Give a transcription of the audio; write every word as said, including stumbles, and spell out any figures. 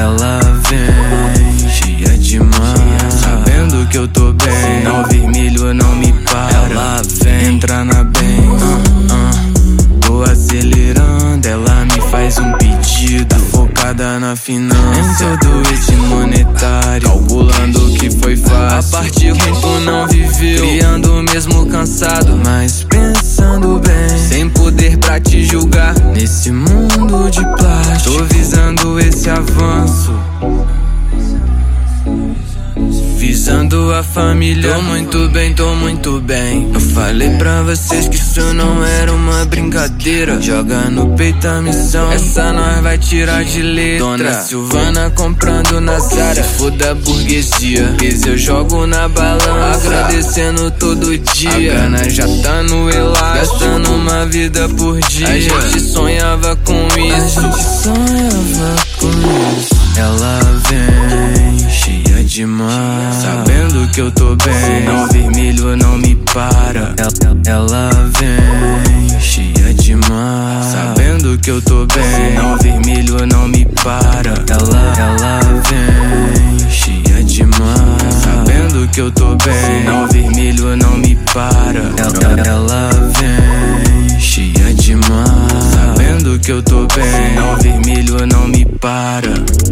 Ela vem, cheia de mar, sabendo que eu tô bem. Sinal vermelho não me para. Ela vem, entra na bem. uh, uh. Tô acelerando, ela me faz um pedido. Focada na finança, do esse monetário, calculando o que foi fácil. A parte ruim tu não viveu, criando mesmo cansado, mas pensando bem, sem poder pra te julgar. Nesse mundo de plástico, tô visando esse avanço, visando a família. Tô muito bem, tô muito bem. Eu falei pra vocês que isso não era uma brincadeira. Joga no peito a missão, essa nós vai tirar de letra. Dona Silvana comprando na Zara, se foda a burguesia, esse eu jogo na balança, agradecendo todo dia. A grana já tá no elástico, gastando uma vida por dia. A gente sonhava com isso, a gente sonhava com isso. Ela vem, cheia de mar, sabendo que eu tô bem. Sinal vermelho não me para. Ela vem, cheia de mar, sabendo que eu tô bem. Sinal vermelho não me para. Ela, ela vem, cheia de mar, sabendo que eu tô bem. Sinal vermelho não me para. Ela vem, cheia de mar, sabendo que eu tô bem. Sinal vermelho não me para.